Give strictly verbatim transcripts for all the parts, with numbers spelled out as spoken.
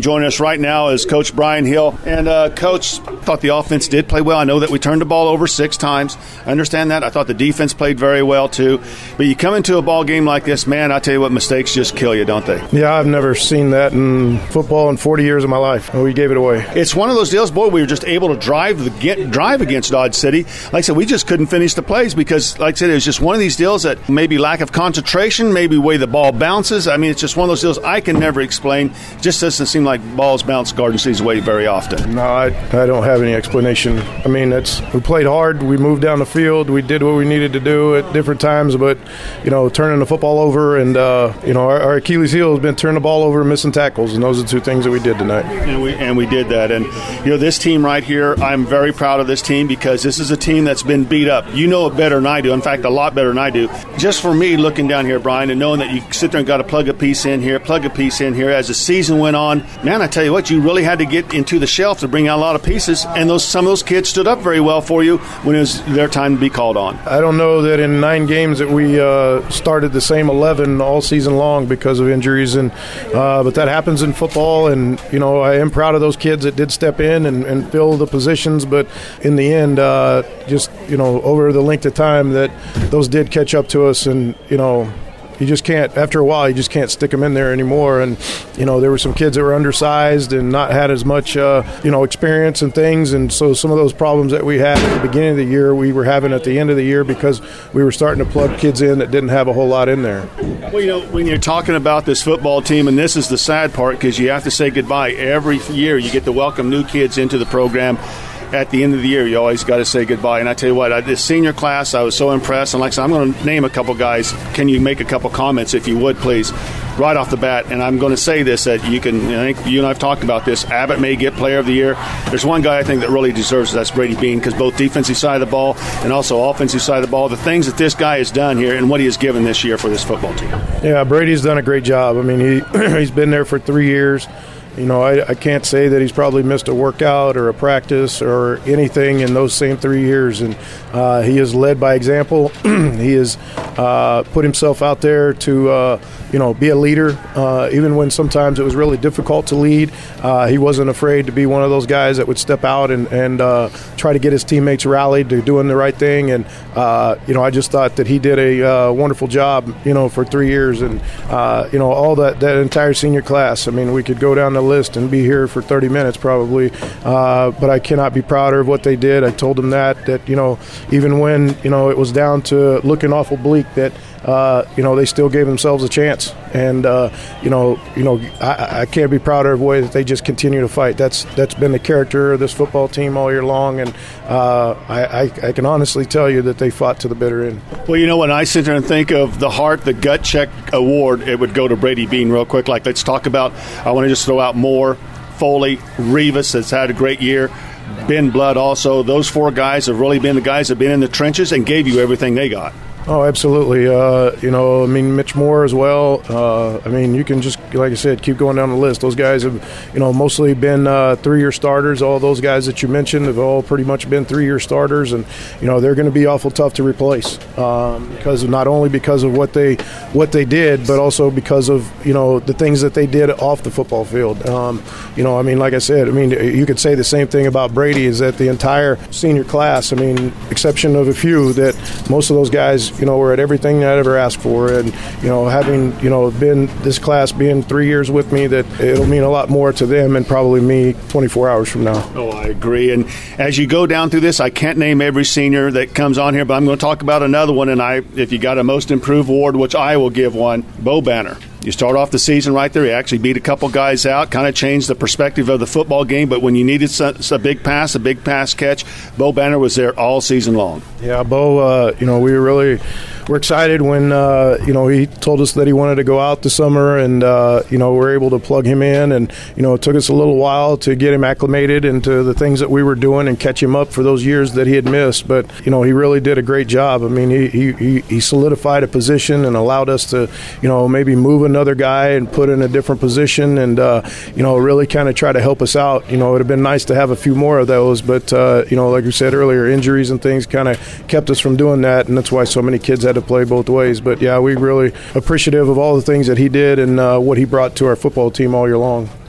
joining us right now is Coach Brian Hill. And, uh, Coach, I thought the offense did play well. I know that we turned the ball over six times. I understand that. I thought the defense played very well, too. But you come into a ball game like this, man, I tell you what, mistakes just kill you, don't they? Yeah, I've never seen that in football in forty years of my life. We gave it away. It's one of those deals, boy, we were just able to drive the get, drive against Dodge City. Like I said, we just couldn't finish the plays because, like I said, it was just one of these deals that maybe lack of concentration, maybe way the ball bounces. I mean, it's just one of those deals I can never explain. Just doesn't seem like balls bounce Garden City's way very often. No, I, I don't have any explanation. I mean, it's we played hard. We moved down the field. We did what we needed to do at different times, but, you know, turning the football over and, uh, you know, our, our Achilles heel has been turning the ball over and missing tackles, and those are the two things that we did tonight. And we, and we did that. And, you know, this team right here, I'm very proud of this team because this is a team that's been beat up. You know it better than I do. In fact, a lot better than I do. Just for me looking down here, Brian, and knowing that you sit there and got to plug a piece in here, plug a piece in here. As the season went on, man, I tell you what, you really had to get into the shelf to bring out a lot of pieces, and those some of those kids stood up very well for you when it was their time to be called on. I don't know that in nine games that we uh, started the same eleven all season long because of injuries, and uh, but that happens in football, and, you know, I am proud of those kids that did step in and, and fill the positions, but in the end, uh, just, you know, over the length of time that those did catch up to us, and, you know, you just can't, after a while, you just can't stick them in there anymore. And, you know, there were some kids that were undersized and not had as much, uh, you know, experience and things. And so some of those problems that we had at the beginning of the year, we were having at the end of the year because we were starting to plug kids in that didn't have a whole lot in there. Well, you know, when you're talking about this football team, and this is the sad part because you have to say goodbye every year. You get to welcome new kids into the program. At the end of the year, you always got to say goodbye. And I tell you what, I, this senior class, I was so impressed. And like I said, I'm going to name a couple guys. Can you make a couple comments, if you would, please, right off the bat? And I'm going to say this, that you can, I think you and I have talked about this. Abbott may get player of the year. There's one guy I think that really deserves it. That's Brady Bean, because both defensive side of the ball and also offensive side of the ball, the things that this guy has done here and what he has given this year for this football team. Yeah, Brady's done a great job. I mean, he, he's been there for three years. You know, I, I can't say that he's probably missed a workout or a practice or anything in those same three years. And uh, he has led by example. He has uh, put himself out there to, uh, you know, be a leader. Uh, even when sometimes it was really difficult to lead, uh, he wasn't afraid to be one of those guys that would step out and, and uh, try to get his teammates rallied to doing the right thing. And, uh, you know, I just thought that he did a uh, wonderful job, you know, for three years. And, uh, you know, all that, that entire senior class. I mean, we could go down the list and be here for thirty minutes probably, uh, but I cannot be prouder of what they did. I told them that, that, you know, even when, you know, it was down to looking awful bleak, that, uh, you know, they still gave themselves a chance. And, uh, you know, you know, I, I can't be prouder of the way that they just continue to fight. That's that's been the character of this football team all year long, and uh, I, I, I can honestly tell you that they fought to the bitter end. Well, you know, when I sit there and think of the heart, the gut check award, it would go to Brady Bean real quick. Like, let's talk about, I want to just throw out Moore, Foley, Rivas has had a great year, Ben Blood also. Those four guys have really been the guys that have been in the trenches and gave you everything they got. Oh, absolutely. Uh, you know, I mean, Mitch Moore as well. Uh, I mean, you can just, like I said, keep going down the list. Those guys have, you know, mostly been uh, three-year starters. All those guys that you mentioned have all pretty much been three-year starters, and, you know, they're going to be awful tough to replace um, because of, not only because of what they what they did, but also because of, you know, the things that they did off the football field. Um, you know, I mean, like I said, I mean, you could say the same thing about Brady, is that the entire senior class, I mean, exception of a few, that most of those guys, you know, we're at everything I ever asked for. And, you know, having, you know, been this class being three years with me, that it'll mean a lot more to them and probably me twenty-four hours from now. Oh, I agree. And as you go down through this, I can't name every senior that comes on here, but I'm going to talk about another one. And I, if you got a most improved award, which I will give one, Bo Banner. You start off the season right there. He actually beat a couple guys out, kind of changed the perspective of the football game. But when you needed a big pass, a big pass catch, Bo Banner was there all season long. Yeah, Bo, uh, you know, we were really we're excited when, uh, you know, he told us that he wanted to go out this summer, and, uh, you know, we're able to plug him in. And, you know, it took us a little while to get him acclimated into the things that we were doing and catch him up for those years that he had missed. But, you know, he really did a great job. I mean, he, he, he solidified a position and allowed us to, you know, maybe move another guy and put in a different position and, uh, you know, really kind of try to help us out. You know, it would have been nice to have a few more of those, but, uh, you know, like you said earlier, injuries and things kind of kept us from doing that, and that's why so many kids had to play both ways. But, yeah, we really appreciative of all the things that he did and uh, what he brought to our football team all year long.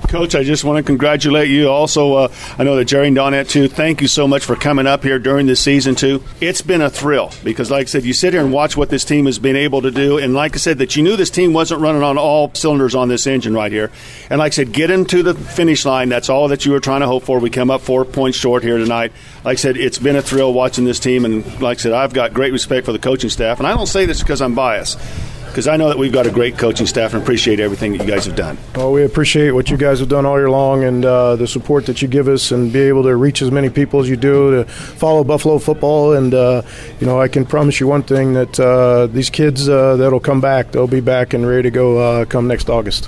Coach, I just want to congratulate you. Also, uh, I know that Jerry and Donette, too, thank you so much for coming up here during this season, too. It's been a thrill because, like I said, you sit here and watch what this team has been able to do. And like I said, that you knew this team wasn't running on all cylinders on this engine right here. And like I said, get into the finish line. That's all that you were trying to hope for. We come up four points short here tonight. Like I said, it's been a thrill watching this team. And like I said, I've got great respect for the coaching staff. And I don't say this because I'm biased, because I know that we've got a great coaching staff and appreciate everything that you guys have done. Well, we appreciate what you guys have done all year long and uh, the support that you give us and be able to reach as many people as you do to follow Buffalo football. And, uh, you know, I can promise you one thing, that uh, these kids uh, that will come back, they'll be back and ready to go uh, come next August.